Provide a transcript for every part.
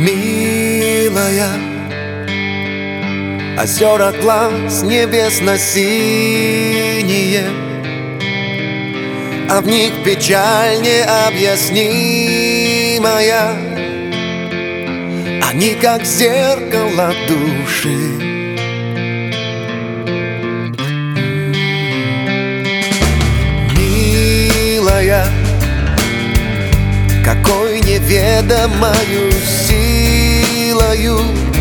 Милая, озера глаз небесно-синие, а в них печаль необъяснимая. Они как зеркало души. Милая, какой неведомою силою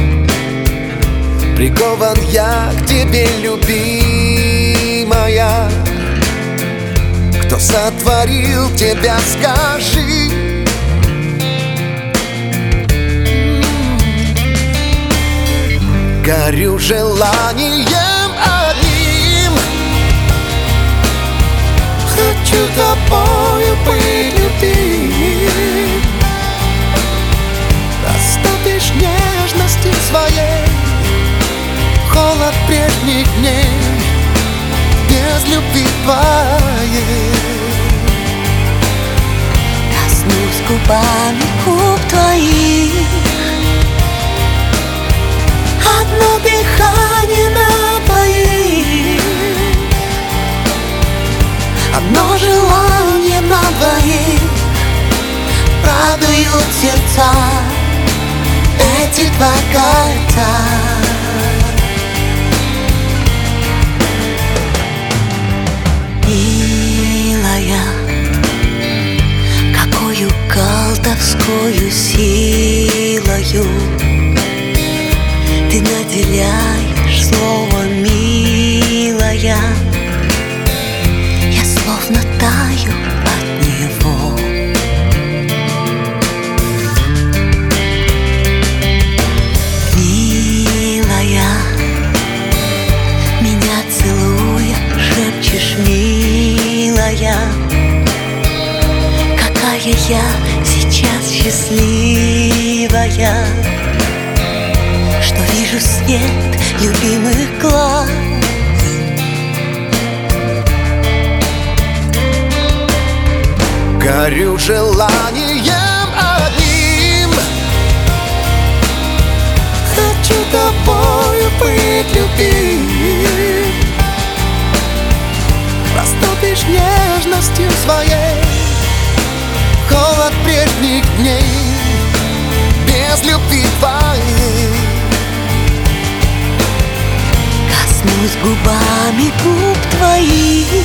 прикован я к тебе, любимая. Кто сотворил тебя, скажи? Горю желанием одним, хочу тобою быть любим. Растопишь нежности своей холод прежних дней без любви твоей. Коснусь губами губ твоих, одно дыхание на двоих, одно желание на двоих. радуют сердца эти два кольца. Милая, какою колдовскою силою ты наделяешь слово «милая». Я словно таю от него. Милая, меня целуя, шепчешь «милая». Какая я сейчас счастливая, что вижу свет любимых глаз. Горю желанием одним, хочу тобою быть любим. Растопишь нежностью своей холод прежних дней без любви твоей. Коснусь губами губ твоих,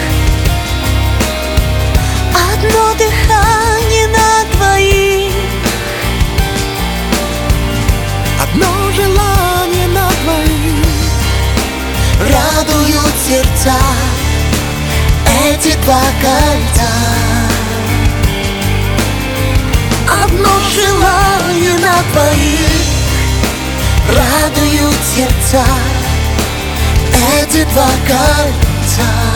одно дыхание на двоих, одно желание на двоих. радуют сердца эти два кольца. Одно желание на двоих, радуют сердца эти два кольца.